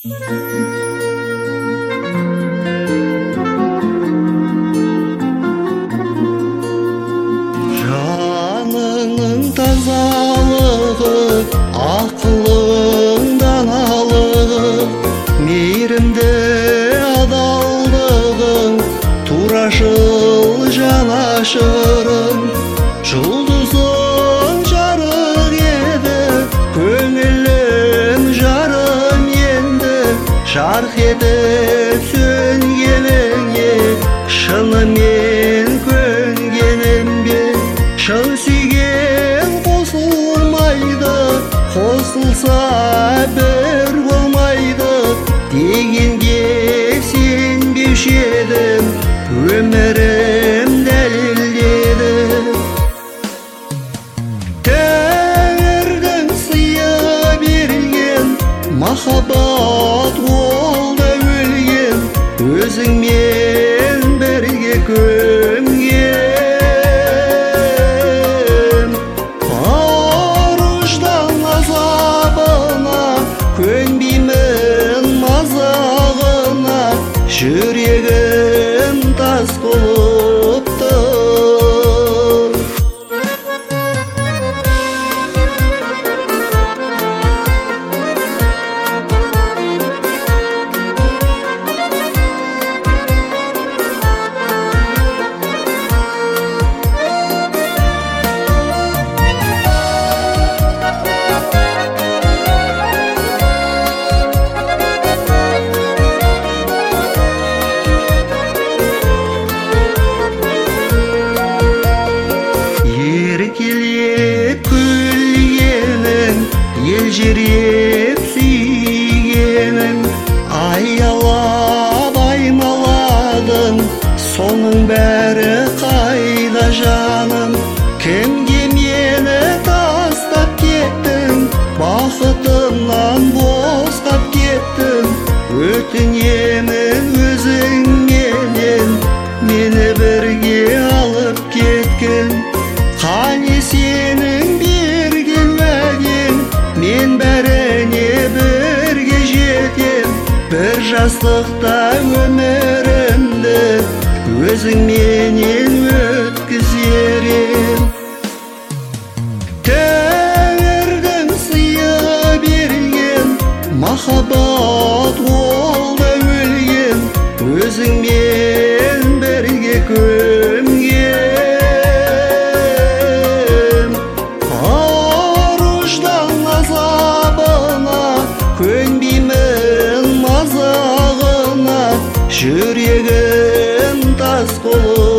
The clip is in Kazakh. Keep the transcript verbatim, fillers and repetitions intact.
Жаныңның тазалығы, ақылың даналығы, мейірімді адалдығың, турашыл жанашырың, жұлдызың жарық еді, көңілім жарым енді, жарқ етіп сөнгеніңе шынымен көнгенім бе? Шын сүйген қосылмайды, қосылса бір болмайды дегенге сенбеуші едім, өмірім дәлелдеді. Тәңірдің сыйы берген махаббат ол да өлген, өзіңмен бірге көмген. Ар ұждан азабына көнбеймін мазағына, жүрегім тас болып тұр. Еркелеп күлгенің, елжіреп сүйгенің, аялап аймаладың, соның бәрі қайда жаным? Кімге мені тастап кеттің, бақытымнан босап кеттің? Өтінемін өзіңменен мені бірге алып кеткін. Қане сенің берген уәдең, мен бәріне бірге жетем, бір жастықта өмірімді өзіңменен өткізер ем. Тәңірдің сыйы берген махаббат ол да өлген, өзіңмен бірге көмген. Көнбеймін мазағына, жүрегім тас болып